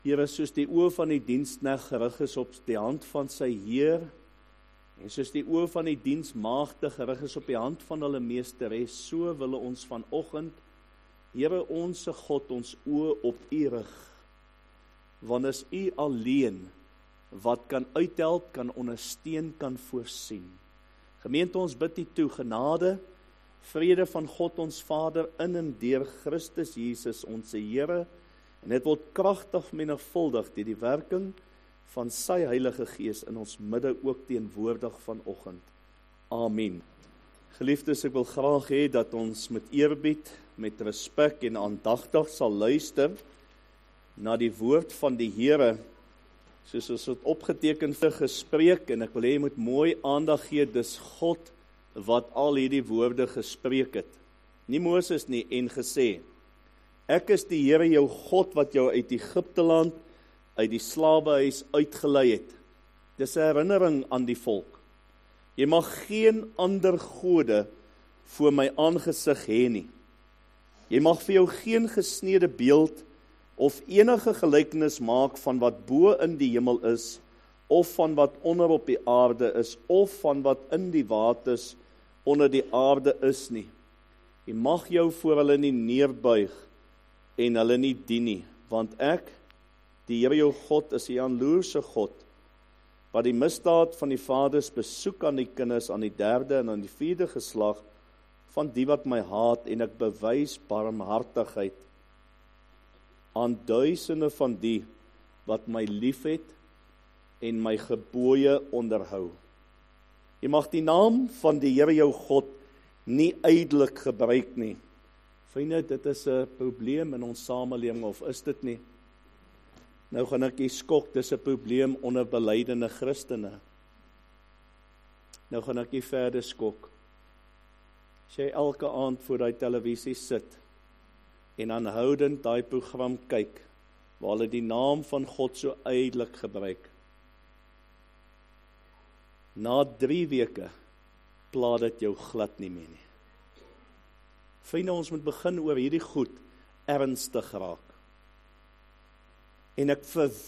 Here, soos die oë van die diensknegt gerig is op die hand van sy Heer, en soos die oë van die diensmaagde gerig is op die hand van hulle meesteres, so wil ons vanoggend, Here onse God, ons oë op U rig, want is U alleen wat kan uithelp, kan ondersteun, kan voorsien. Gemeente, ons bid U toe, genade, vrede van God ons Vader in en deur Christus Jesus, ons Here, en dit word kragtig menigvuldig deur die werking van sy Heilige Gees in ons midde ook teenwoordig vanoggend. Amen. Geliefdes, ek wil graag hê dat ons met eerbied, met respek en aandagtig sal luister na die woord van die Here, soos ons het opgeteken vir gespreek, en ek wil hê jy moet mooi aandag gee, dis God wat al hierdie woorde gespreek het. Nie Moses nie, en gesê, ek is die Here jou God wat jou uit Egipte land, uit die slawehuis uitgelei het. Dis 'n herinnering aan die volk. Jy mag geen ander gode voor my aangesig hê nie. Jy mag vir jou geen gesneede beeld of enige gelykenis maak van wat bo in die hemel is, of van wat onder op die aarde is, of van wat in die waters onder die aarde is nie. Jy mag jou voor hulle nie neerbuig en hulle nie dien nie, want ek, die Here jou God, is 'n jaloerse God, wat die misdaad van die vaders besoek aan die kinders, aan die derde en aan die vierde geslag, van die wat my haat, en ek bewys barmhartigheid aan duisende van die wat my liefhet en my gebooie onderhou. Jy mag die naam van die Here jou God nie ydelik gebruik nie. Vriende, dit is 'n probleem in ons samelewing, of is dit nie? Nou gaan ek jy skok, dis 'n probleem onder belydende Christene. Nou gaan ek jy verder skok. As jy elke aand voor die televisie sit, en aanhoudend daai program kyk, waar hulle die naam van God so ydelik gebruik, na 3 weke, pla dit jou glad nie meer nie. Vriende, ons moet begin oor hierdie goed ernstig raak. En ek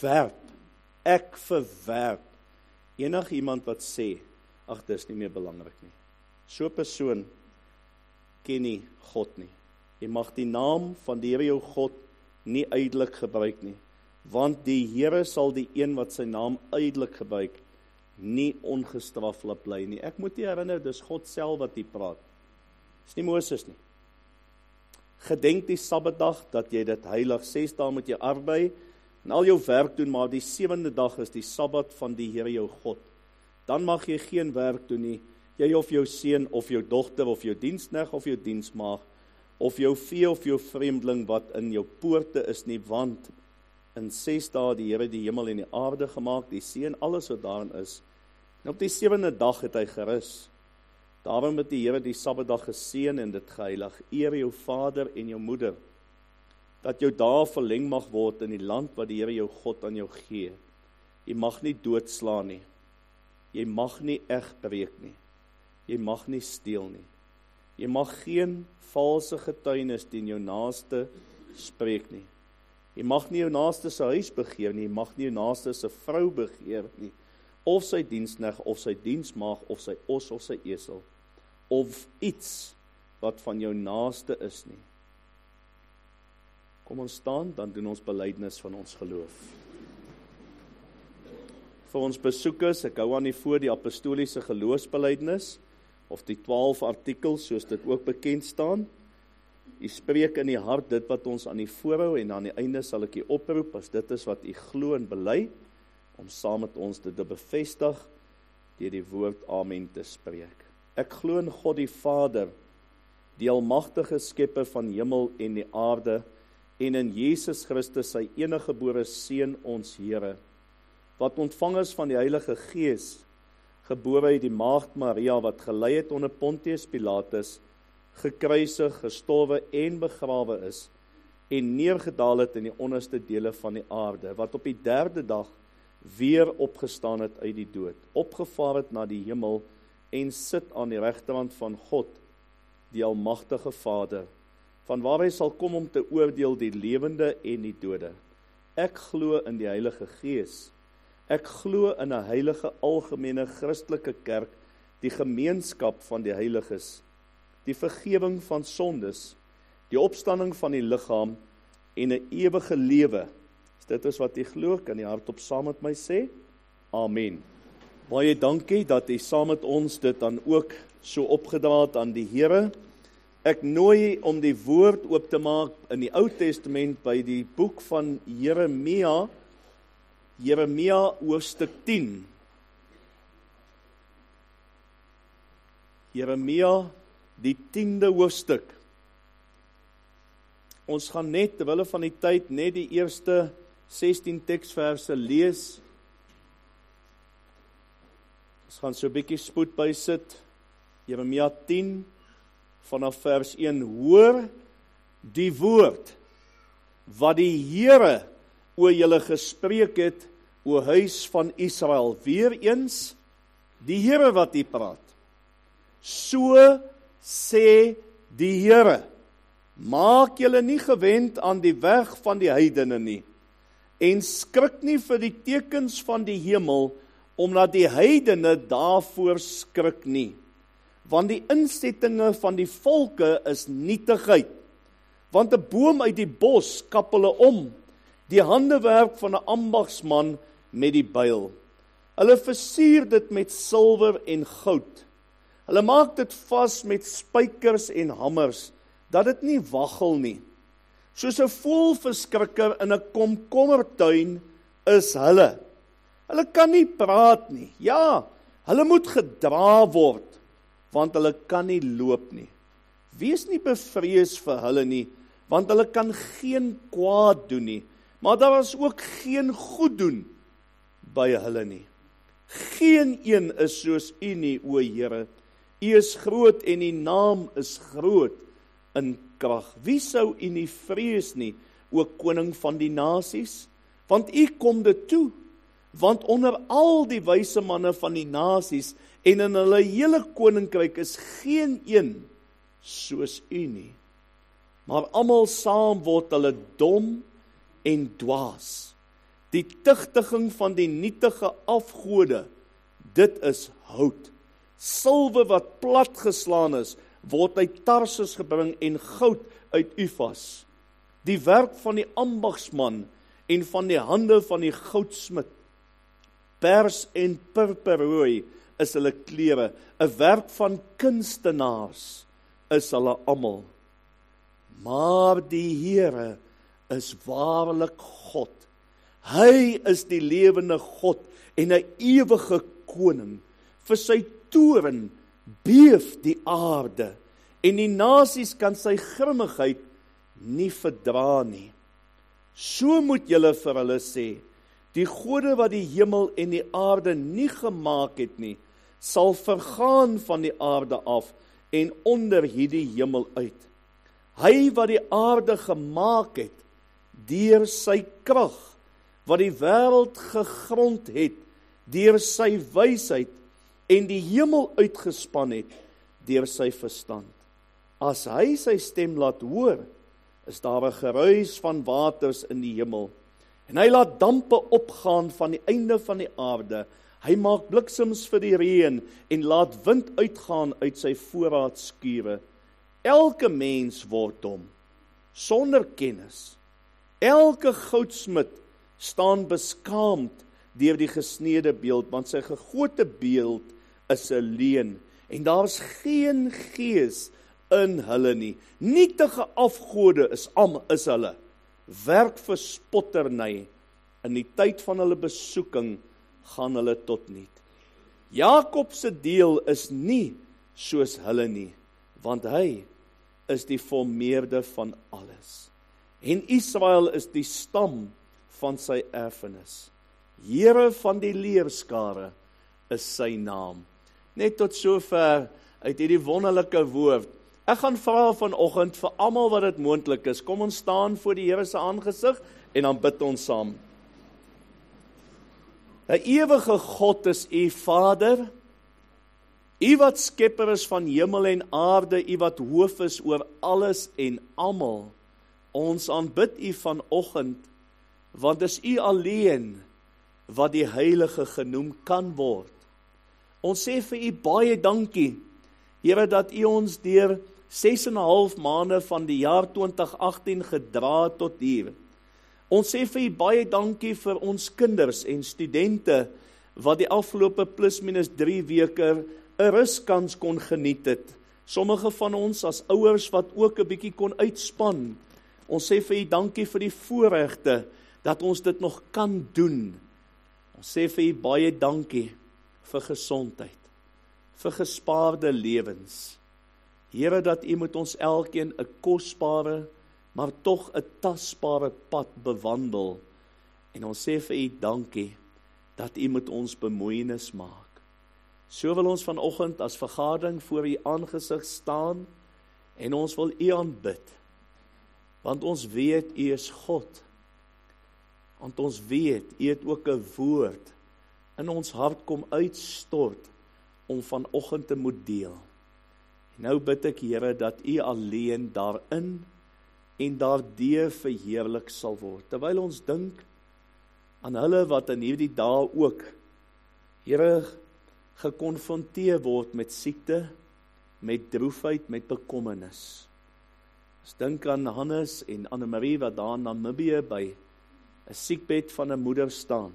verwerp enig iemand wat sê, ag, dis nie meer belangrik nie. So 'n persoon ken nie God nie. Jy mag die naam van die Here jou God nie ydelik gebruik nie, want die Here sal die een wat sy naam ydelik gebruik, nie ongestraf laat bly nie. Ek moet jy herinner, dis God self wat hier praat. Dis nie Moses nie. Gedenk die Sabbatdag, dat jy dit heilig, 6 dae moet jy arbei, en al jou werk doen, maar die 7de dag is die Sabbat van die Here jou God. Dan mag jy geen werk doen nie, jy of jou seun, of jou dogter, of jou diensknegt, of jou diensmaag, of jou vee, of jou vreemdeling wat in jou poorte is nie, want in 6 dae die Here die hemel en die aarde gemaak, die see en alles wat daarin is. En op die 7de dag het hy gerus. Daarom het die Here die Sabbatdag geseën en dit geheilig. Eer jou vader en jou moeder, dat jou dae verleng mag word in die land wat die Here jou God aan jou gee. Jy mag nie doodslaan nie. Jy mag nie egbreek nie. Jy mag nie steel nie. Jy mag geen valse getuienis teen jou naaste spreek nie. Jy mag nie jou naaste se huis begeer nie. Jy mag nie jou naaste se vrou begeer nie, of sy diensknegt, of sy diensmaag, of sy os, of sy esel, of iets wat van jou naaste is nie. Kom ons staan, dan doen ons belydenis van ons geloof. Vir ons besoekers, ek hou aan die voor die apostoliese geloofsbelydenis, of die 12 artikels, soos dit ook bekend staan. U spreek in die hart dit wat ons aan die voorhou, en aan die einde sal ek u oproep, as dit is wat u glo en bely, om saam met ons dit te bevestig, deur die woord Amen te spreek. Ek glo in God die Vader, die almagtige skepper van hemel en die aarde, en in Jesus Christus, sy eniggebore Seun, ons Here, wat ontvang is van die Heilige Gees, gebore uit die maagd Maria, wat gelei het onder Pontius Pilatus, gekruisig, gestorwe en begrawe is, en neergedaal het in die onderste dele van die aarde, wat op die 3de dag weer opgestaan het uit die dood, opgevaar het na die hemel, en sit aan die regterhand van God, die almagtige Vader, van waar hy sal kom om te oordeel die lewende en die dode. ek glo in die Heilige Gees. Ek glo in 'n heilige algemene Christelike kerk, die gemeenskap van die heiliges, die vergifnis van sondes, die opstanding van die liggaam en 'n ewige lewe. As dit is wat jy glo, kan jy hardop saam met my sê? Amen. Baie dankie dat jy saam met ons dit dan ook so opgedra het aan die Here. Ek nooi om die woord oop te maak in die Ou Testament by die boek van Jeremia, Jeremia hoofstuk 10. Jeremia, die 10de hoofstuk. Ons gaan net, terwille van die tyd, net die eerste 16 teksverse lees. Ons gaan so 'n bietjie spoed bysit. Jeremia 10, vanaf vers 1. Hoor die woord wat die Here oor julle gespreek het, o huis van Israel. Weereens, die Here wat hier praat. So sê die Here, maak julle nie gewend aan die weg van die heidene nie, en skrik nie vir die tekens van die hemel, omdat die heidene daarvoor skrik nie. Want die insettinge van die volke is nietigheid. Want 'n boom uit die bos kap hulle om, die handewerk van 'n ambagsman met die byl. Hulle versier dit met silwer en goud. Hulle maak dit vas met spykers en hamers, dat dit nie waggel nie. Soos 'n voëlverskrikker in 'n komkommertuin is hulle. Hulle kan nie praat nie. Ja, hulle moet gedra word, want hulle kan nie loop nie. Wees nie bevrees vir hulle nie, want hulle kan geen kwaad doen nie, maar daar is ook geen goed doen by hulle nie. Geen een is soos U nie, o Here. U is groot en U naam is groot in krag. Wie sou U nie vrees nie, o koning van die nasies? Want U kom dit toe. Want onder al die wyse manne van die nasies en in hulle hele koninkryk is geen een soos U nie. Maar almal saam word hulle dom en dwaas. Die tugtiging van die nietige afgode, dit is hout. Silwer wat plat geslaan is, word uit Tarsus gebring en goud uit Ufas. Die werk van die ambagsman en van die hande van die goudsmid. Pers en purperrooi is hulle klere, 'n werk van kunstenaars is hulle almal. Maar die Here is waarlik God. Hy is die lewende God en 'n ewige koning. Vir sy toorn beef die aarde en die nasies kan sy grimmigheid nie verdra nie. So moet julle vir hulle sê, die gode wat die hemel en die aarde nie gemaak het nie, sal vergaan van die aarde af en onder hierdie hemel uit. Hy wat die aarde gemaak het, deur sy krag, wat die wêreld gegrond het, deur sy wysheid, en die hemel uitgespan het, deur sy verstand. As hy sy stem laat hoor, is daar 'n geruis van waters in die hemel, en hy laat dampe opgaan van die einde van die aarde. Hy maak bliksems vir die reën en laat wind uitgaan uit sy voorraadskure. Elke mens word dom, sonder kennis. Elke goudsmid staan beskaamd deur die gesnede beeld, want sy gegote beeld is 'n leuen, en daar's geen gees in hulle nie. Nietige afgode is hulle. Werk vir spotterny. In die tyd van hulle besoeking gaan hulle tot niet. Jakob se deel is nie soos hulle nie, want hy is die volmeerde van alles. En Israel is die stam van sy erfenis. Here van die leerskare is sy naam. Net tot sover uit hierdie wonderlike woord. Ek gaan vra vanoggend vir almal wat dit moontlik is, kom ons staan voor die Here se aangesig en dan bid ons saam. 'n Ewige God is U Vader, U wat skepper is van hemel en aarde, U wat hoof is oor alles en almal. Ons aanbid U vanoggend, want dis U alleen wat die Heilige genoem kan word. Ons sê vir U baie dankie, Here, dat U ons deur 6,5 maande van die jaar 2018 gedra tot hier. Ons sê vir U baie dankie vir ons kinders en studente, wat die afgelope plus minus 3 weke 'n ruskans kon geniet het. Sommige van ons as ouers wat ook 'n bietjie kon uitspan. Ons sê vir U dankie vir die voorregte, dat ons dit nog kan doen. Ons sê vir U baie dankie vir gesondheid, vir gespaarde lewens. Here, dat U met ons elkeen 'n kosbare, maar tog 'n tasbare pad bewandel. En ons sê vir U dankie, dat U met ons bemoeienis maak. So wil ons vanoggend as vergadering voor U aangesig staan, en ons wil U aanbid. Want ons weet U is God. Want ons weet U het ook 'n woord in ons hart kom uitstort, om vanoggend te moet deel. En nou bid ek, Here, dat U alleen daarin en daardeur verheerlik sal word. Terwyl ons dink aan hulle wat in hierdie dae ook, Here, gekonfronteer word met siekte, met droefheid, met bekommernis. Ons dink aan Hannes en Annemarie wat daar in Namibië by 'n siekbed van 'n moeder staan.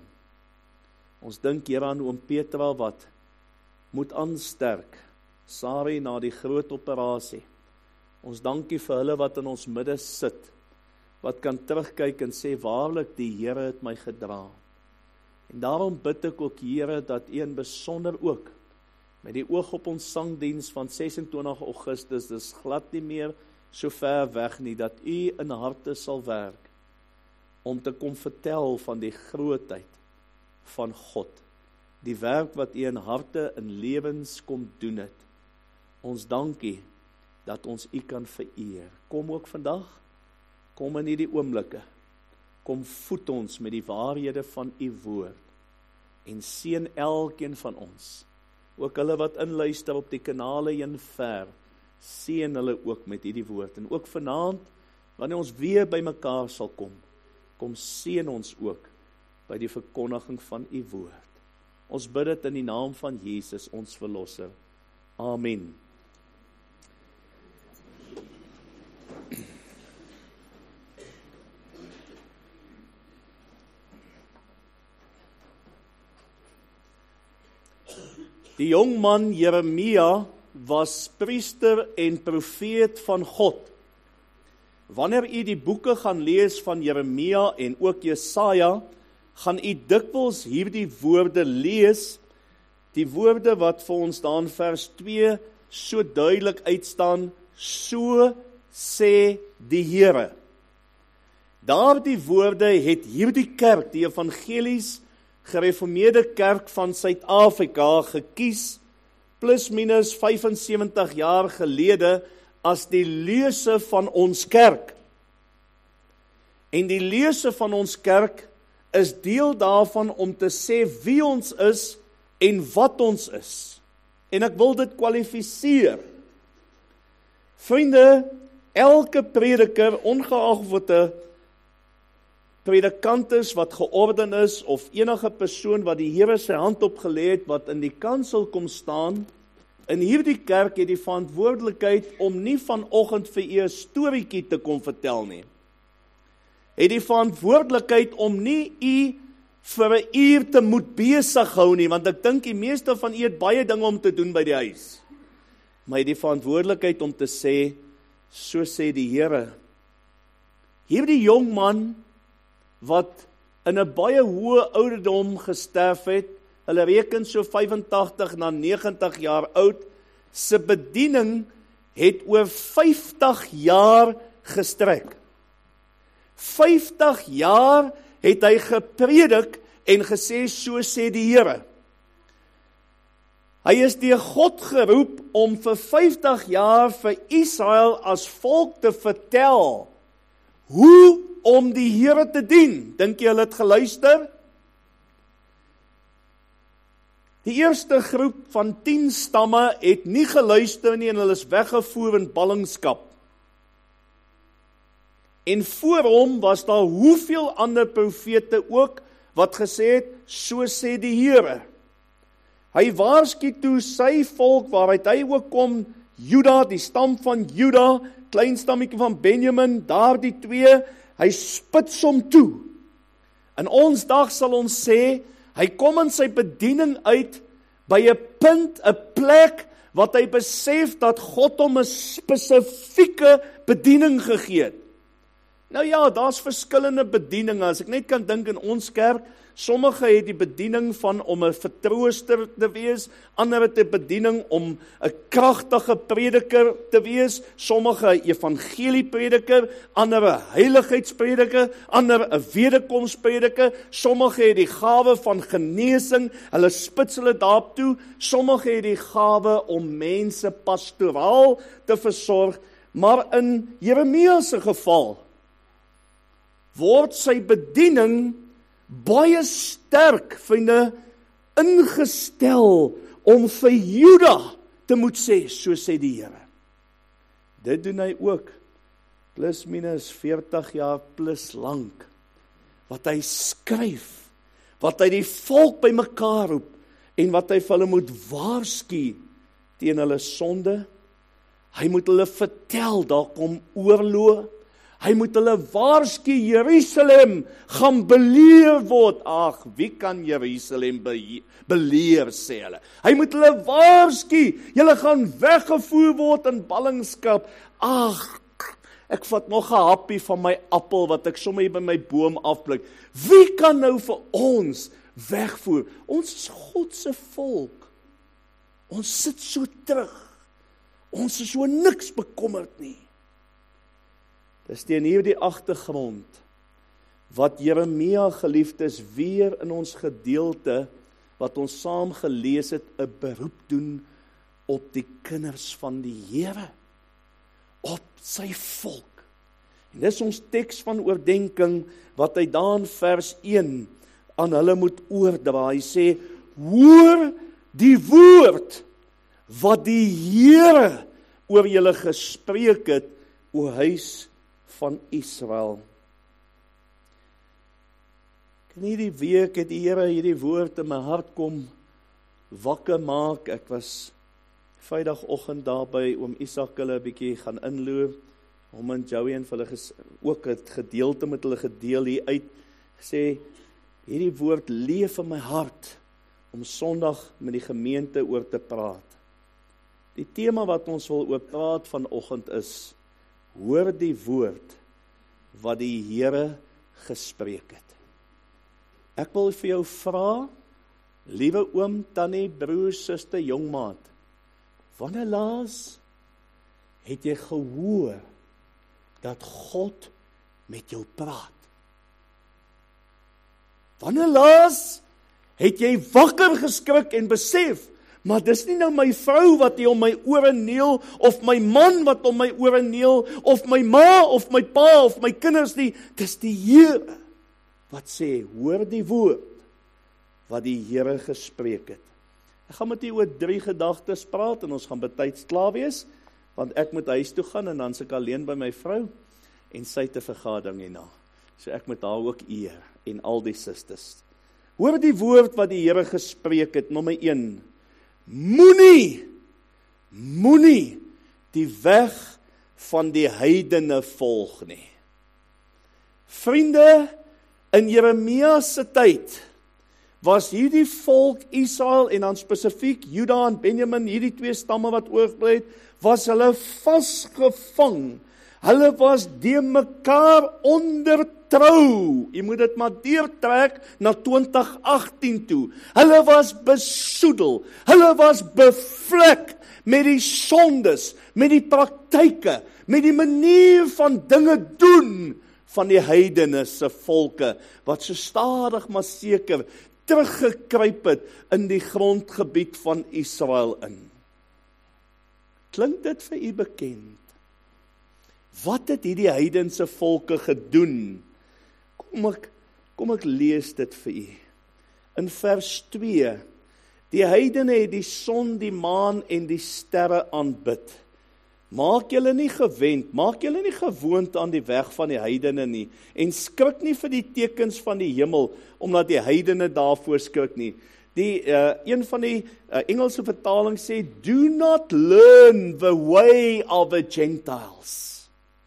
Ons dink, Here, aan oom Petra wat moet aansterk, Sari na die groot operasie. Ons dankie vir hulle wat in ons midde sit, wat kan terugkyk en sê, waarlik die Here het my gedra. En daarom bid ek ook, Here, dat U in besonder ook, met die oog op ons sangdiens van 26 Augustus, dis glad nie meer so ver weg nie, dat U in harte sal werk, om te kom vertel van die grootheid van God, die werk wat U in harte, in lewens kom doen het. Ons dankie, dat ons U kan vereer. Kom ook vandag, kom in hierdie oomblikke, kom voed ons met die waarhede van U woord, en seën elkeen van ons, ook hulle wat inluister op die kanale heen ver, seën hulle ook met hierdie woord, en ook vanaand, wanneer ons weer by mekaar sal kom seën ons ook, by die verkondiging van U woord. Ons bid dit in die naam van Jesus, ons verlosser. Amen. Die jong man Jeremia was priester en profeet van God. Wanneer u die boeke gaan lees van Jeremia en ook Jesaja, gaan u dikwels hierdie woorde lees, die woorde wat vir ons daar in vers 2 so duidelik uitstaan, so sê die Here. Daardie woorde het hierdie kerk, die evangelies gereformeerde kerk van Suid-Afrika gekies, plus minus 75 jaar gelede, as die lese van ons kerk. En die lese van ons kerk is deel daarvan om te sê wie ons is en wat ons is. En ek wil dit kwalifiseer. Vriende, elke prediker, ongeag wat 'n predikant is wat georden is, of enige persoon wat die Here sy hand opgelê het, wat in die kansel kom staan, in hierdie kerk het die verantwoordelikheid om nie vanoggend vir u 'n storieetjie te kom vertel nie. Het die verantwoordelikheid om nie u vir 'n uur te moet besig hou nie, want ek dink die meeste van u het baie dinge om te doen by die huis. Maar het die verantwoordelikheid om te sê, so sê die Here. Hierdie jong man, wat in 'n baie hoë ouderdom gesterf het, hulle reken so 85 na 90 jaar oud, sy bediening het oor 50 jaar gestrek. 50 jaar het hy gepredik en gesê, so sê die Here. Hy is deur God geroep om vir 50 jaar vir Israel as volk te vertel hoe om die Here te dien. Dink jy hulle het geluister? Die eerste groep van 10 stamme het nie geluister nie en hulle is weggevoer in ballingskap. En voor hom was daar hoeveel ander profete ook, wat gesê het, so sê die Here. Hy waarsku toe sy volk, waaruit hy ook kom, Juda, die stam van Juda, klein stammetjie van Benjamin, daar die twee, hy spits hom toe. In ons dag sal ons sê, hy kom in sy bediening uit, by 'n punt, 'n plek, wat hy besef dat God hom 'n spesifieke bediening gegee het. Nou ja, daar's verskillende bedieninge, as ek net kan dink in ons kerk, sommige het die bediening van om 'n vertrooster te wees, ander het die bediening om 'n kragtige prediker te wees, sommige 'n evangelieprediker, ander 'n heiligheidsprediker, ander 'n wederkomsprediker, sommige het die gawe van genesing, hulle spits hulle daarop toe, sommige het die gawe om mense pastoraal te versorg, maar in Jeremia se geval word sy bediening baie sterk, vriende, ingestel om vir Juda te moet sê, so sê die Here. Dit doen hy ook, plus minus 40 jaar plus lank, wat hy skryf, wat hy die volk bymekaar roep, en wat hy vir hulle moet waarsku teen hulle sonde. Hy moet hulle vertel, daar kom oorlog. Hy moet hulle waarsku, Jerusalem gaan beleer word. Ag, wie kan Jerusalem beleer, sê hulle. Hy moet hulle waarsku, julle gaan weggevoer word in ballingskap. Ag, ek vat nog 'n happie van my appel, wat ek sommer hier by my boom afpluk. Wie kan nou vir ons wegvoer? Ons is God se volk. Ons sit so terug. Ons is so niks bekommerd nie. Dis teen hierdie agtergrond wat Jeremia, geliefdes, weer in ons gedeelte wat ons saam gelees het, 'n beroep doen op die kinders van die Here, op sy volk. En dis ons teks van oordenking wat hy daar in vers 1 aan hulle moet oordra. Hy sê, hoor die woord wat die Here oor julle gespreek het, o huis van Israel. In hierdie week het die Here hierdie woord in my hart kom wakker maak. Ek was Vrydagoggend daar by oom Isak hulle 'n bietjie gaan inloer, hom en Joey en vir hulle ook het gedeelte met hulle gedeel hier uit, gesê, hierdie woord leef in my hart, om Sondag met die gemeente oor te praat. Die tema wat ons wil oor praat vanoggend is, hoor die woord wat die Here gespreek het. Ek wil vir jou vra, liewe oom, tannie, broer, suster, jongmaat, wanneer laas het jy gehoor dat God met jou praat? Wanneer laas het jy wakker geskrik en besef, maar dis nie nou my vrou wat hier om my ore neel, of my man wat om my ore neel, of my ma, of my pa, of my kinders nie, dis die Here wat sê, hoor die woord wat die Here gespreek het. Ek gaan met u oor 3 gedagtes praat, en ons gaan betyds klaar wees, want ek moet huis toe gaan, en dan se ek alleen by my vrou, en sy te vergadering hierna. So ek moet haar ook eer, en al die susters. Hoor die woord wat die Here gespreek het, nommer 1, moenie die weg van die heidene volg nie. Vriende, in Jeremia se tyd was hierdie volk Israel, en dan spesifiek Juda en Benjamin, hierdie 2 stamme wat oorgebly het, was hulle vasgevang. Hulle was de mekaar ondertrou. Jy moet dit maar deurtrek na 2018 toe. Hulle was besoedel. Hulle was bevlek met die sondes, met die praktyke, met die manier van dinge doen van die heidene se volke, wat so stadig maar seker teruggekruip het in die grondgebied van Israel in. Klink dit vir u bekend? Wat het hierdie heidense volke gedoen? Kom ek lees dit vir u. In vers 2, die heidene het die son, die maan en die sterre aanbid, Maak julle nie gewend, maak julle nie gewoond aan die weg van die heidene nie, en skrik nie vir die tekens van die hemel, omdat die heidene daarvoor skrik nie. Een van die Engelse vertaling sê, do not learn the way of the Gentiles.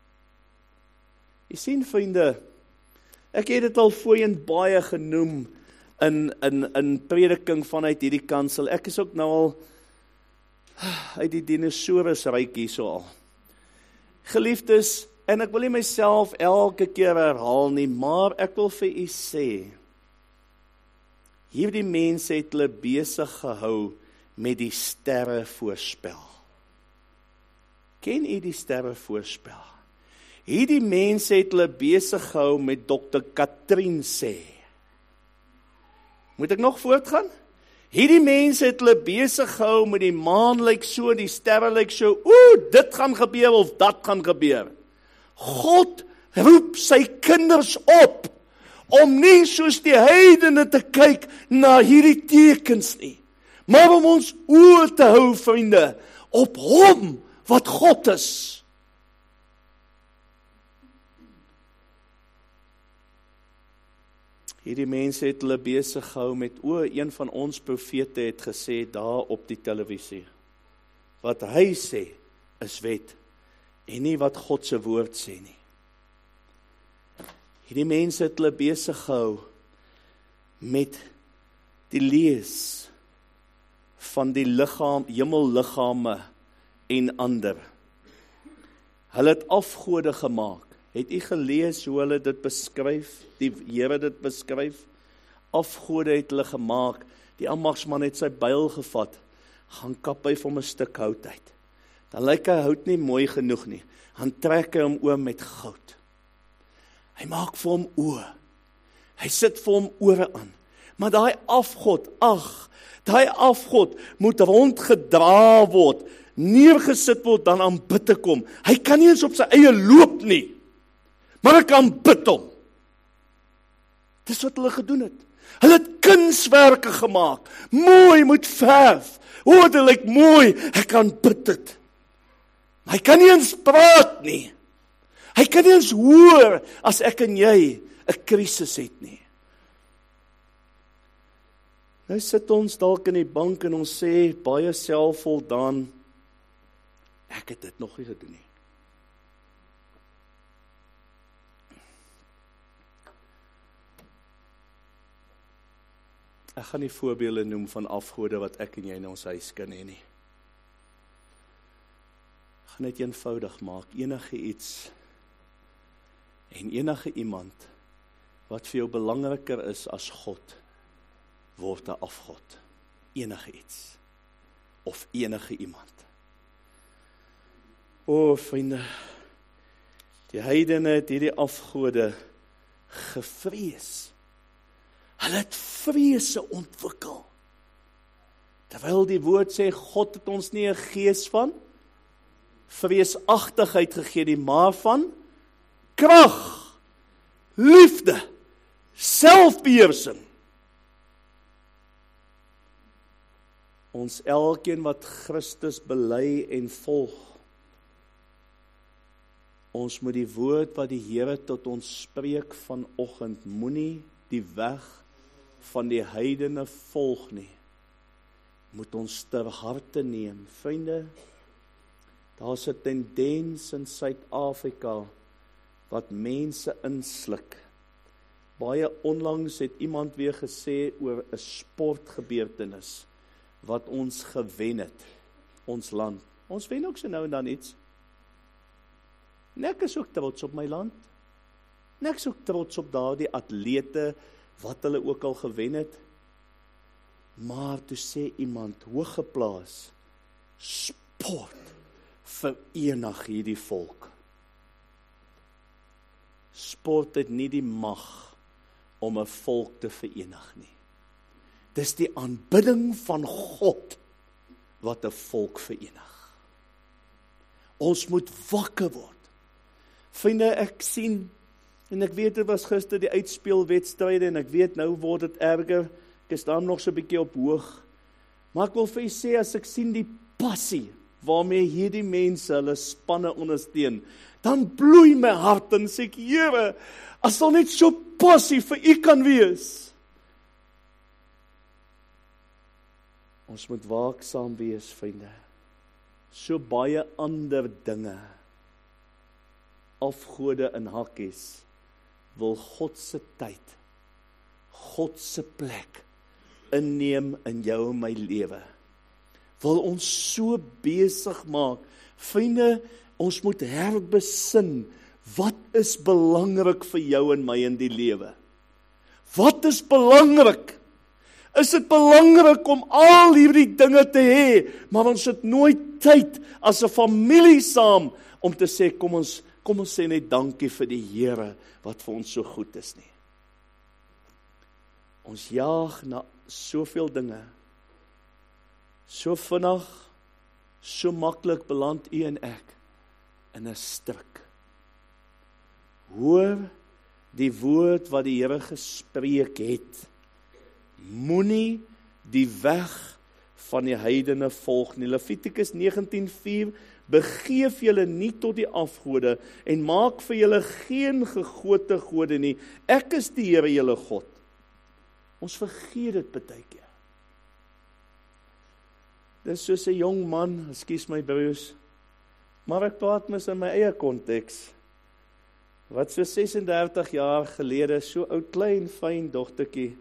Jy sien, vriende, ek het dit al voorheen baie genoem in prediking vanuit hierdie kansel. Ek is ook nou al uit die dinosaurus ryk hierso al. Geliefdes, en ek wil nie myself elke keer herhaal nie, maar ek wil vir u sê, hierdie mense het hulle besig gehou met die sterre voorspel. Ken u die sterre voorspel? Hierdie mense het hulle besig gehou met Dr. Katrien sê. Moet ek nog voortgaan? Hierdie mense het hulle besig gehou met die maan lyk so, die sterre lyk so, dit gaan gebeur of dat gaan gebeur. God roep sy kinders op, om nie soos die heidene te kyk na hierdie tekens nie, maar om ons oë te hou, vriende, op hom wat God is. Hierdie mense het hulle besig gehou met, een van ons profete het gesê daar op die televisie, wat hy sê is wet, en nie wat God se woord sê nie. Hierdie mense het hulle besig gehou met die lees van die hemelliggame en ander. Hulle het afgode gemaak. Het u gelees hoe hulle dit beskryf? Die Here dit beskryf? Afgode het hulle gemaak. Die ambagsman het sy byl gevat, gaan kap hy vir hom 'n stuk hout uit. Dan lyk hy hout nie mooi genoeg nie. Dan trek hy hom oor met goud. Hy maak vir hom oë. Hy sit vir hom ore aan. Maar daai afgod moet rondgedra word, neergesit word, dan aanbid te kom. Hy kan nie eens op sy eie loop nie. Maar ek kan bid hom. Dis wat hulle gedoen het. Hulle het kunswerke gemaak, mooi met verf. Dit lyk mooi, ek kan bid dit. Maar hy kan nie eens praat nie. Hy kan nie eens hoor as ek en jy 'n krisis het nie. Nou sit ons dalk in die bank en ons sê baie selfvoldaan, ek het dit nog nie gedoen nie. Ek gaan nie voorbeelde noem van afgode wat ek en jy in ons huis kan hê nie. Ek gaan net eenvoudig maak, enige iets en enige iemand wat vir jou belangriker is as God, word 'n afgod. Enige iets of enige iemand. Vriende, die heidene het hierdie afgode gevrees. Hulle het vrese ontwikkel. Terwyl die woord sê, God het ons nie 'n gees van vreesagtigheid gegee nie, maar van krag, liefde, selfbeheersing. Ons elkeen wat Christus bely en volg, ons moet die woord wat die Here tot ons spreek vanoggend, moenie die weg van die heidene volg nie, moet ons ter harte neem. Vriende, daar's 'n tendens in Suid-Afrika wat mense insluk. Baie onlangs het iemand weer gesê oor 'n sportgebeurtenis wat ons gewen het, ons land. Ons wen ook so nou en dan iets. En ek is ook trots op my land. En ek is ook trots op daardie atlete, wat hulle ook al gewen het. Maar toe sê iemand, hooggeplaas, sport verenig hierdie volk. Sport het nie die mag om 'n volk te verenig nie. Dis die aanbidding van God wat 'n volk verenig. Ons moet wakker word. Vriende, ek sien, en ek weet dit was gister die uitspeelwedstryde, en ek weet nou word dit erger, ek is daar nog so 'n bietjie op hoog, maar ek wil vir u sê, as ek sien die passie waarmee hierdie mense hulle spanne ondersteun, dan bloei my hart en sê ek, Here, as daar net so passie vir U kan wees. Ons moet waaksaam wees, vriende. So baie ander dinge, afgode in hakkies, wil God se tyd, God se plek inneem in jou en my lewe. Wil ons so besig maak. Vriende, ons moet herbesin, wat is belangrik vir jou en my in die lewe? Wat is belangrik? Is dit belangrik om al hierdie dinge te hê, maar ons het nooit tyd as 'n familie saam om te sê, kom ons sê net dankie vir die Here wat vir ons so goed is nie. Ons jaag na soveel dinge. So vinnig, so maklik beland u en ek in 'n struik. Hoor die woord wat die Here gespreek het. Moenie die weg van die heidene volg nie. Levitikus 19:4, begeef julle nie tot die afgode en maak vir julle geen gegote gode nie. Ek is die Here julle God. Ons vergeet dit baie keer. Dis soos 'n jong man, ekskuus my broers, maar ek praat mis in my eie konteks, wat so 36 jaar gelede, so oud, klein, fyn dogtertjie,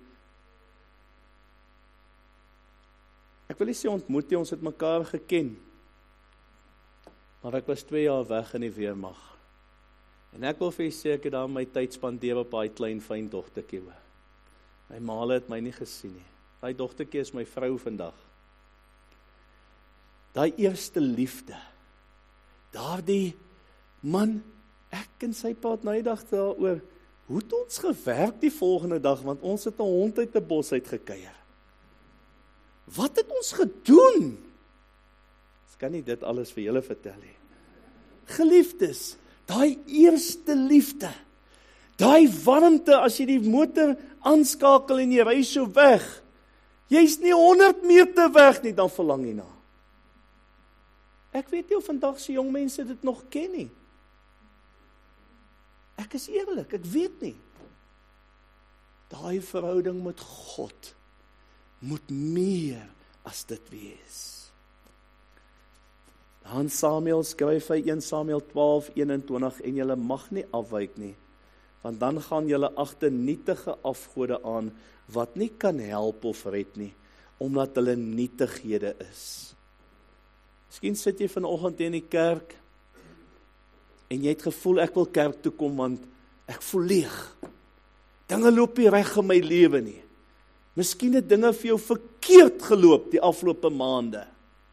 ek wil nie sê ontmoet nie, ons het mekaar geken, maar ek was 2 jaar weg in die weermag, en ek wil vir jy sê, ek het daar my tyd spandeer op daai klein, fyn dogtertjie. My maale het my nie gesien nie, daai dogtertjie is my vrou vandag. Daai eerste liefde, daardie man, ek en sy pa het nou die dag daaroor, hoe het ons gewerk die volgende dag, want ons het 'n hond uit 'n bos uitgekeier. Wat het ons gedoen? Ek kan nie dit alles vir julle vertel nie. Geliefdes, daai eerste liefde, daai warmte as jy die motor aanskakel en jy ry so weg, jy's nie 100 meter weg nie, dan verlang jy na. Ek weet nie of vandag se jong mense dit nog ken nie. Ek is eerlik, ek weet nie. Daai verhouding met God moet meer as dit wees. Dan Samuel skryf hy 1 Samuel 12:21, en julle mag nie afwyk nie, want dan gaan julle agter nietige afgode aan, wat nie kan help of red nie, omdat hulle nietighede is. Miskien sit jy vanoggend in die kerk, en jy het gevoel, ek wil kerk toe kom, want ek voel leeg. Dinge loop nie reg in my lewe nie. Miskien het dinge vir jou verkeerd geloop die afgelope maande.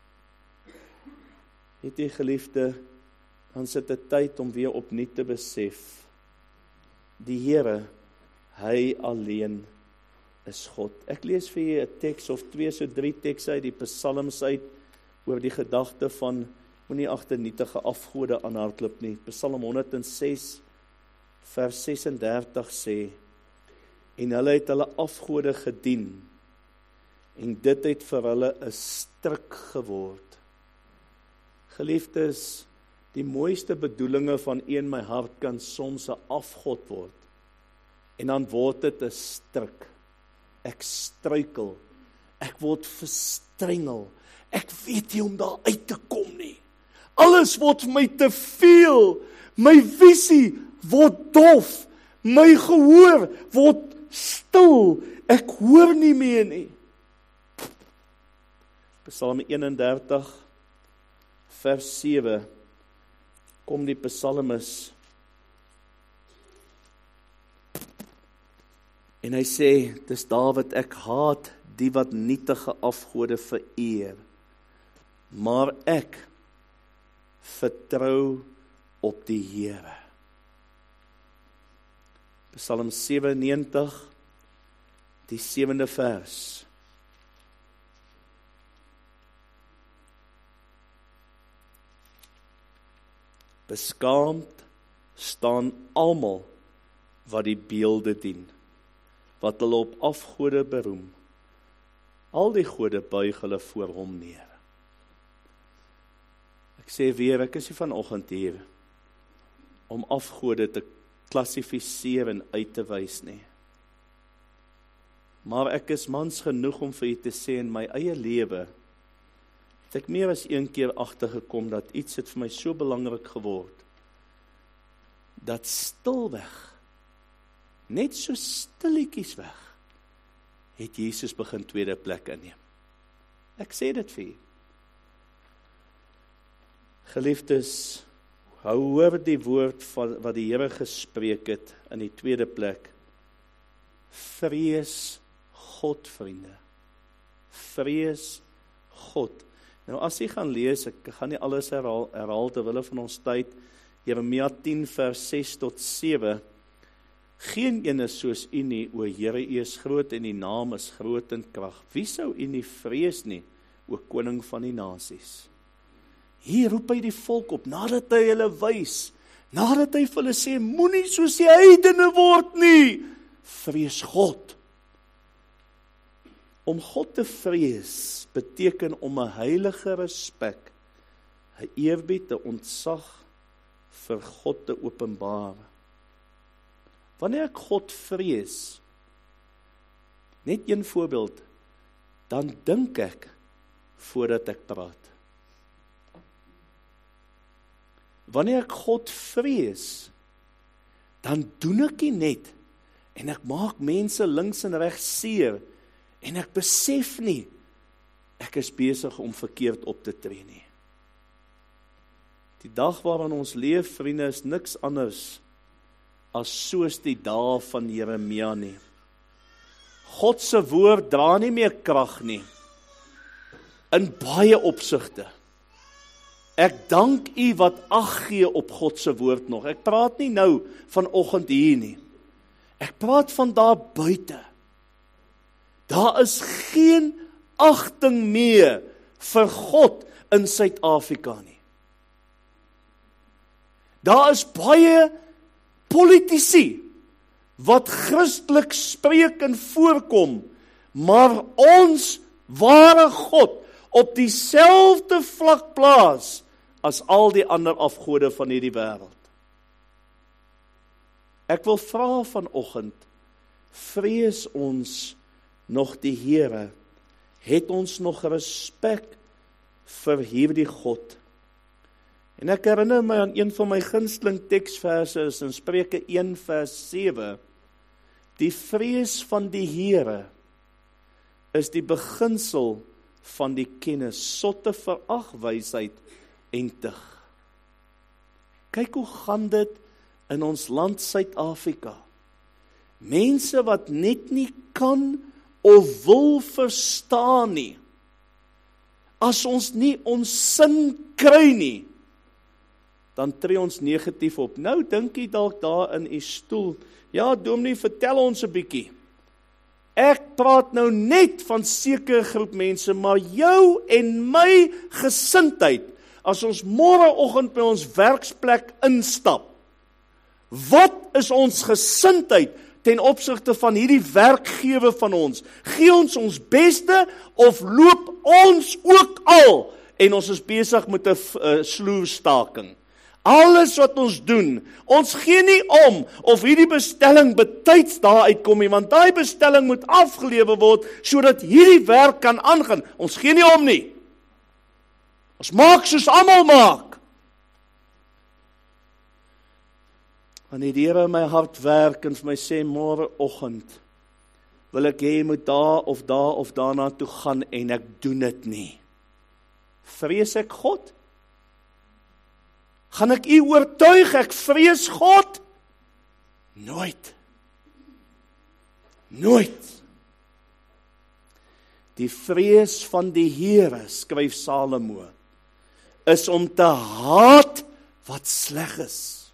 Het jy geliefde, dan sit dit tyd om weer opnuut te besef, die Here, hy alleen is God. Ek lees vir jy 'n teks of 2, so 3 tekste uit die Psalms uit, oor die gedagte van, moenie agter nietige afgode aanhardloop nie. Psalm 106, vers 36 sê, en hulle het hulle afgode gedien, en dit het vir hulle 'n struik geword. Geliefdes, die mooiste bedoelinge van een my hart kan soms 'n afgod word, en dan word dit 'n struik. Ek struikel, ek word verstrengel, ek weet nie om daar uit te kom nie. Alles word vir my te veel, my visie word dof, my gehoor word stil, ek hoor nie meer nie. Psalm 31, vers 7, kom die psalmis, en hy sê, dis Dawid, ek haat die wat nietige afgode vereer, maar ek vertrou op die Here. Psalm 97, die 7de vers. Beskaamd staan almal wat die beelde dien, wat hulle op afgode beroem. Al die gode buig hulle voor hom neer. Ek sê weer, ek is nie vanoggend hier om afgode te klassifiseer en uit te wys nie. Maar ek is mans genoeg om vir u te sê in my eie lewe, het ek meer as een keer agtergekom dat iets het vir my so belangrik geword, dat stilweg, net so stilletjies weg, het Jesus begin tweede plek inneem. Ek sê dit vir u. Geliefdes, hoor die woord wat die Here gespreek het in die tweede plek. Vrees God, vriende. Vrees God. Nou as jy gaan lees, ek gaan nie alles herhaal terwille van ons tyd, Jeremia 10 vers 6 tot 7, geen een is soos u nie, o Here, u is groot en die naam is groot in krag. Wie sou u nie vrees nie, o koning van die nasies? Hier roep hy die volk op, nadat hy hulle wys, nadat hy vir hulle sê, moenie soos die heidene word nie, vrees God. Om God te vrees, beteken om 'n heilige respek, 'n eerbied, 'n ontzag vir God te openbaar. Wanneer ek God vrees, net een voorbeeld, dan dink ek voordat ek praat. Wanneer ek God vrees, dan doen ek nie net, en ek maak mense links en regs seer, en ek besef nie, ek is besig om verkeerd op te tree nie. Die dag waarin ons leef, vriende, is niks anders as soos die dae van Jeremia nie. God se woord dra nie meer krag nie, in baie opsigte. Ek dank u wat ag gee op God se woord nog. Ek praat nie nou vanoggend hier nie. Ek praat van daar buite. Daar is geen agting meer vir God in Suid-Afrika nie. Daar is baie politici wat Christelik spreek en voorkom, maar ons ware God op dieselfde vlak plaas as al die ander afgode van hierdie wêreld. Ek wil vra vanoggend, vrees ons nog die Here? Het ons nog respek vir hierdie God? En ek herinner my aan een van my gunsteling teksverse is in Spreuke 1 vers 7. Die vrees van die Here is die beginsel van die kennis, sotte verag wysheid en tug. Kyk hoe gaan dit in ons land Suid-Afrika. Mense wat net nie kan of wil verstaan nie. As ons nie ons sin kry nie, dan tree ons negatief op. Nou dink jy dalk daar in u stoel, ja dominee, vertel ons 'n bietjie. Ek praat nou net van sekere groep mense, maar jou en my gesindheid, as ons môreoggend by ons werksplek instap, wat is ons gesindheid ten opsigte van hierdie werkgewer van ons? Gee ons beste of loop ons ook al en ons is besig met 'n sloerstaking? Alles wat ons doen, ons gee nie om of hierdie bestelling betyds daar uitkom nie, want daai bestelling moet afgelewer word, sodat hierdie werk kan aangaan. Ons gee nie om nie. Ons maak soos almal maak. Wanneer die Here in my hart werk en vir my sê, môreoggend wil ek hê jy moet daar of daarna toe gaan en ek doen dit nie. Vrees ek God? Gaan ek u oortuig, ek vrees God? Nooit. Nooit. Die vrees van die Here, skryf Salomo, is om te haat wat sleg is.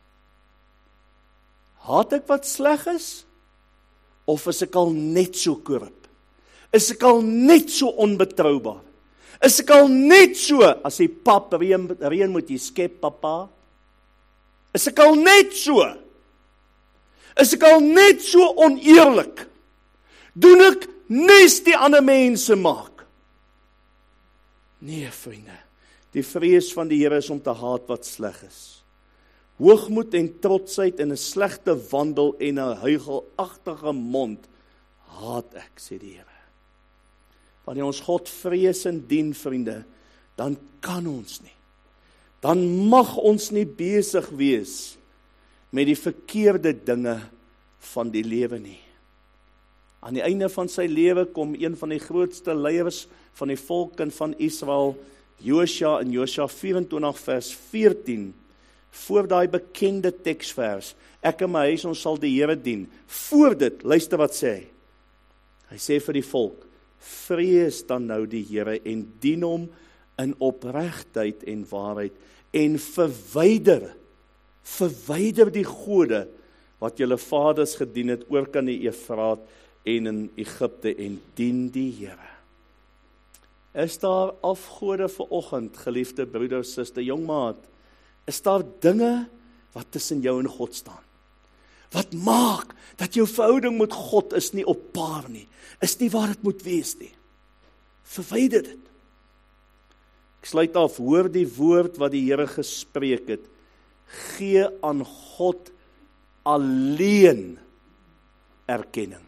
Haat ek wat sleg is? Of is ek al net so korrup? Is ek al net so onbetroubaar? Is ek al net so, as die pap reën moet jy skep, papa? Is ek al net so? Is ek al net so oneerlik? Doen ek nes die ander mense maak? Nee, vriende, Die vrees van die Here is om te haat wat sleg is. Hoogmoed en trotsheid en 'n slegte wandel en 'n huichelagtige mond haat ek, sê die Here. Wanneer ons God vrees en dien, vriende, dan kan ons nie. Dan mag ons nie besig wees met die verkeerde dinge van die lewe nie. Aan die einde van sy lewe kom een van die grootste leiers van die volk en van Israel, Josua, in Josua 24 vers 14, voor daai bekende teksvers, ek en my huis, ons sal die Here dien. Voor dit, luister wat sê hy. Hy sê vir die volk, vrees dan nou die Here en dien hom in opregtheid en waarheid en verwyder die gode wat julle vaders gedien het oor kan die Eufraat en in Egipte en dien die Here. Is daar afgode vanoggend, geliefde broeder, suster, jong maat? Is daar dinge wat tussen jou en God staan? Wat maak dat jou verhouding met God is nie op paar nie, is nie waar dit moet wees nie. Verwyder dit. Ek sluit af, hoor die woord wat die Here gespreek het. Gee aan God alleen erkenning.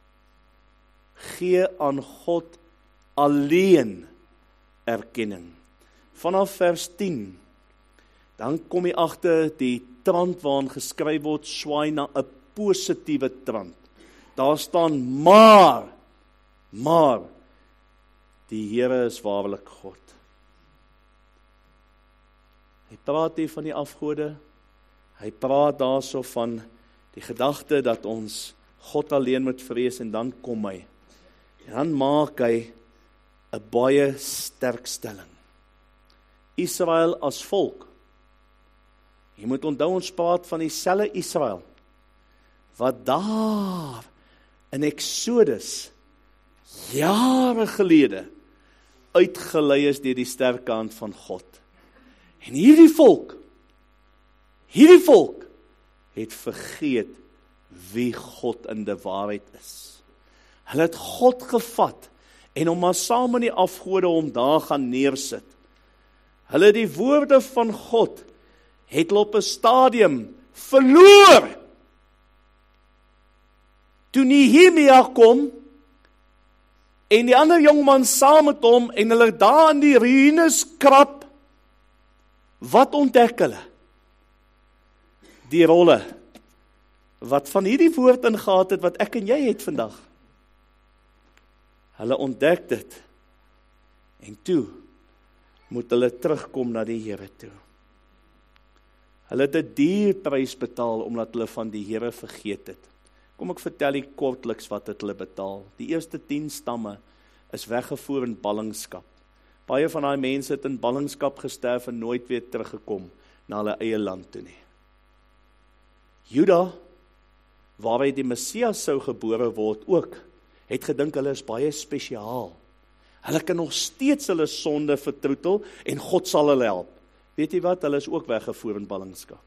Gee aan God alleen erkenning. Vanaf vers 10, dan kom jy agter die trant waarin geskryf word, swaai na 'n positiewe trant. Daar staan maar, die Here is waarlik God. Hy praat hier van die afgode, hy praat daarso van die gedagte dat ons God alleen moet vrees en dan kom hy. En dan maak hy 'n baie sterk stelling. Israel as volk. Jy moet onthou ons praat van dieselfde Israel wat daar in Exodus jare gelede uitgelei is deur die sterke hand van God. En hierdie volk het vergeet wie God in die waarheid is. Hulle het God gevat en hom maar saam met die afgode hom daar gaan neersit. Hulle die woorde van God het hulle op 'n stadium verloor. Toe Nehemia kom en die ander jongman saam met hom en hulle daar in die ruïnes krap, wat ontdek hulle? Die rolle wat van hierdie woord ingehaat het, wat ek en jy het vandag. Hulle ontdek dit, en toe moet hulle terugkom na die Here toe. Hulle het 'n duur prys betaal, omdat hulle van die Here vergeet het. Kom ek vertel u kortliks wat het hulle betaal. Die eerste 10 stamme is weggevoer in ballingskap. Baie van daai mense het in ballingskap gesterf en nooit weer teruggekom na hulle eie land toe nie. Juda, waaruit die Messias sou gebore word ook, het gedink hulle is baie spesiaal. Hulle kan nog steeds hulle sonde vertroetel en God sal hulle help. Weet jy wat? Hulle is ook weggevoer in ballingskap.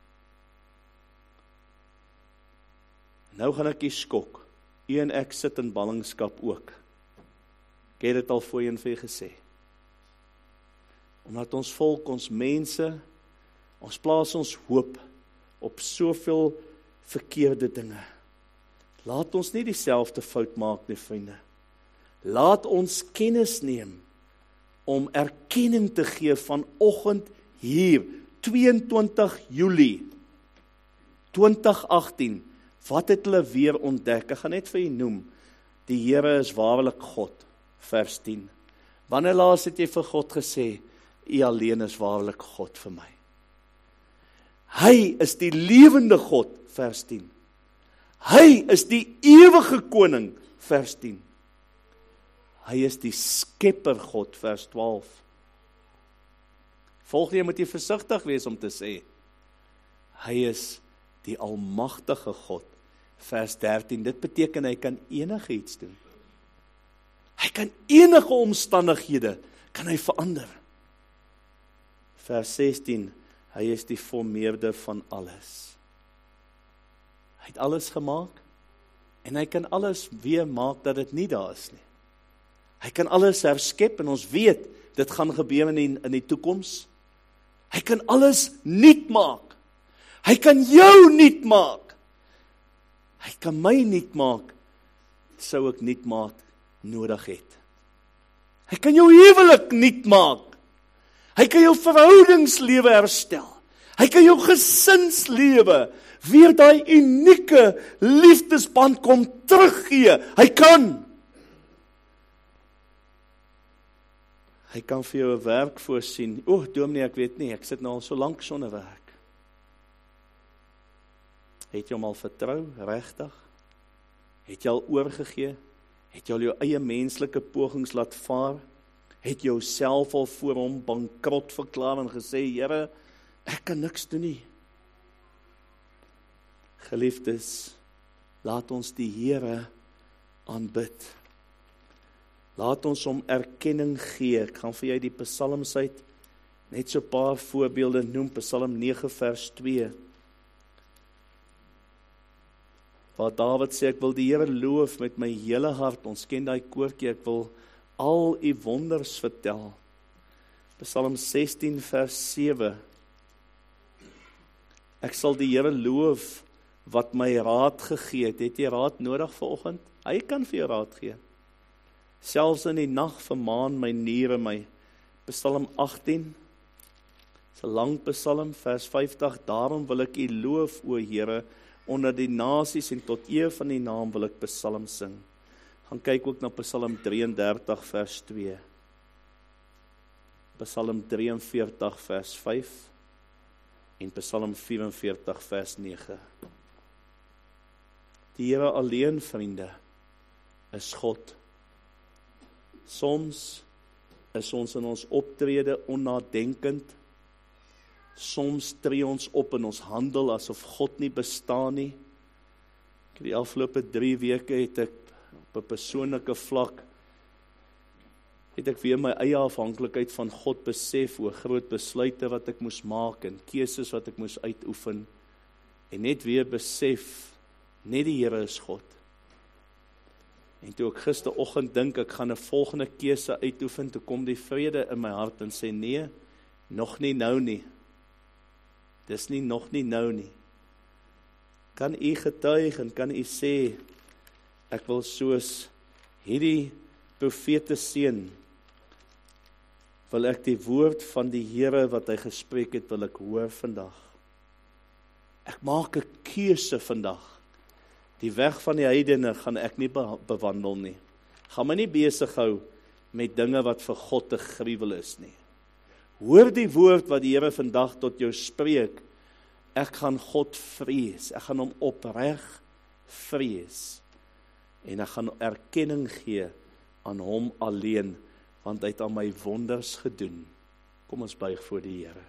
Nou gaan ek jy skok. U en ek sit in ballingskap ook. Ek het dit al voorheen vir jy gesê. Omdat ons volk, ons mense, ons plaas ons hoop op soveel verkeerde dinge. Laat ons nie dieselfde fout maak nie, vriende. Laat ons kennis neem om erkenning te gee vanoggend hier, 22 Julie 2018. Wat het hulle weer ontdek? Ek gaan net vir julle noem. Die Here is waarlik God, vers 10. Wanneer laas het jy vir God gesê, U alleen is waarlik God vir my? Hy is die lewende God, vers 10. Hy is die ewige koning, vers 10. Hy is die skepper God, vers 12. Volgende moet jy versigtig wees om te sê, hy is die almagtige God, vers 13. Dit beteken hy kan enige iets doen. Hy kan enige omstandighede, kan hy verander. Vers 16, hy is die volmeerder van alles. Hy het alles gemaak, en hy kan alles weer maak dat dit nie daar is nie. Hy kan alles herskep, en ons weet, dit gaan gebeur in die toekoms. Hy kan alles nuut maak. Hy kan jou nuut maak. Hy kan my nuut maak, sou ek nuut maak nodig het. Hy kan jou huwelik nuut maak. Hy kan jou verhoudingslewe herstel. Hy kan jou gesinslewe weer daai unieke liefdesband kom teruggee. Hy kan. Hy kan vir jou 'n werk voorsien. Dominee, ek weet nie, ek sit nou al so lank sonder werk. Het jy hom al vertrou, regtig? Het jy al oorgegee? Het jy al jou eie menslike pogings laat vaar? Het jy jouself al voor hom bankrot verklaar en gesê, Here, ek kan niks doen nie. Geliefdes, laat ons die Here aanbid. Laat ons hom erkenning gee. Ek gaan vir jy die psalms uit, net so 'n paar voorbeelde noem. Psalm 9 vers 2. Waar Dawid sê, ek wil die Here loof met my hele hart. Ons ken daai koortjie, ek wil al u wonders vertel. Psalm 16 vers 7. Ek sal die Here loof wat my raad gegee het. Het jy raad nodig vanoggend? Hy kan vir jou raad gee. Selfs in die nag vermaan my niere my. Psalm 18, is 'n lang psalm, vers 50, daarom wil ek u loof, o Here, onder die nasies en tot eer van die naam wil ek psalm sing. Gaan kyk ook na Psalm 33 vers 2. Psalm 43 vers 5 en Psalm 44 vers 9. Die Here alleen, vriende, is God. Soms is ons in ons optrede onnadenkend. Soms tree ons op in ons handel asof God nie bestaan nie. Die afgelope 3 weke het ek op 'n persoonlike vlak het ek weer my eie afhanklikheid van God besef oor groot besluite wat ek moes maak en keuses wat ek moes uitoefen en net weer besef, net die Here is God. En toe ek gisteroggend dink ek gaan 'n volgende keuse uitoefen, toe kom die vrede in my hart en sê nee, nog nie nou nie. Dis nie nog nie nou nie. Kan u getuig en kan u sê, ek wil soos hierdie profete seun, wil ek die woord van die Here wat hy gespreek het, wil ek hoor vandag. Ek maak 'n keuse vandag. Die weg van die heidene gaan ek nie bewandel nie. Gaan my nie besig hou met dinge wat vir God te gruwel is nie. Hoor die woord wat die Here vandag tot jou spreek. Ek gaan God vrees. Ek gaan hom opreg vrees. En ek gaan erkenning gee aan hom alleen, want hy het aan my wonders gedoen. Kom ons buig voor die Here.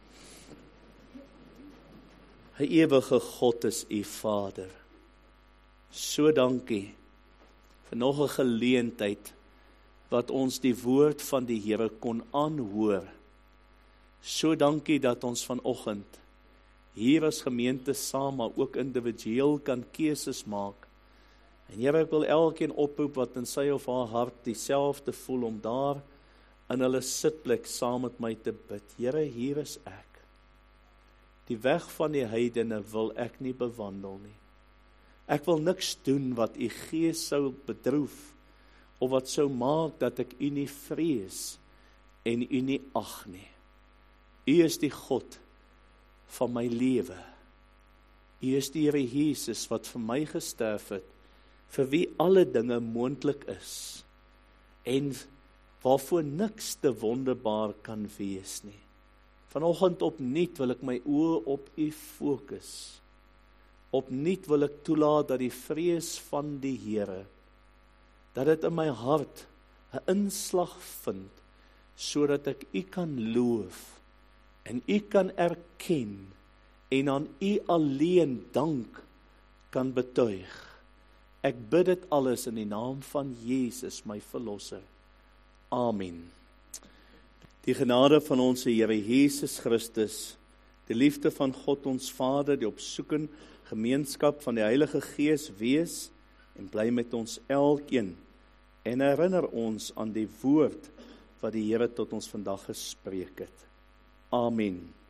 Hy ewige God is u Vader. So dankie vir nog 'n geleentheid wat ons die woord van die Here kon aanhoor. So dankie dat ons vanoggend hier as gemeente saam, maar ook individueel kan keuses maak. En Here, ek wil elkeen oproep wat in sy of haar hart dieselfde voel om daar in hulle sitplek saam met my te bid. Here, hier is ek. Die weg van die heidene wil ek nie bewandel nie. Ek wil niks doen wat u gees sou bedroef, of wat sou maak dat ek u nie vrees en u nie ag nie. U is die God van my lewe. U is die Here Jesus wat vir my gesterf het, vir wie alle dinge moontlik is, en waarvoor niks te wonderbaar kan wees nie. Vanoggend opnuut wil ek my oë op u fokus. Opnuut wil ek toelaat dat die vrees van die Here, dat dit in my hart 'n inslag vind, sodat ek u kan loof, en u kan erken, en aan u alleen dank kan betuig. Ek bid dit alles in die naam van Jesus, my verlosser. Amen. Die genade van ons Here Jesus Christus, die liefde van God ons Vader, die opsoekende gemeenskap van die Heilige Gees wees en bly met ons elkeen en herinner ons aan die woord wat die Here tot ons vandag gespreek het. Amen.